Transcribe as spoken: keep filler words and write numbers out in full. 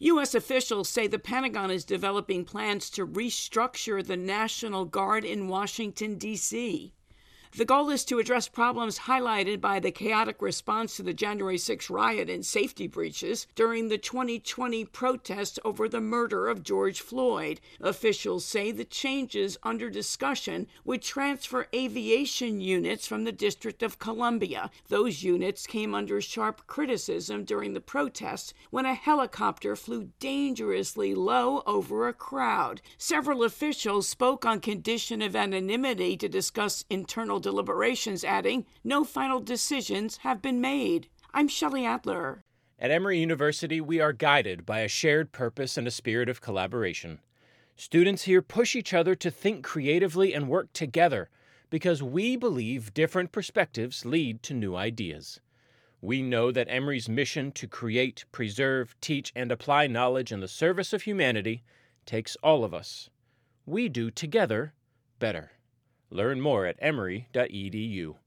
U S officials say the Pentagon is developing plans to restructure the National Guard in Washington, D C The goal is to address problems highlighted by the chaotic response to the January sixth riot and safety breaches during the twenty twenty protests over the murder of George Floyd. Officials say the changes under discussion would transfer aviation units from the District of Columbia. Those units came under sharp criticism during the protests when a helicopter flew dangerously low over a crowd. Several officials spoke on condition of anonymity to discuss internal deliberations, adding, "No final decisions have been made." I'm Shelley Adler. At Emory University, we are guided by a shared purpose and a spirit of collaboration. Students here push each other to think creatively and work together because we believe different perspectives lead to new ideas. We know that Emory's mission to create, preserve, teach, and apply knowledge in the service of humanity takes all of us. We do together better. Learn more at emory dot e d u.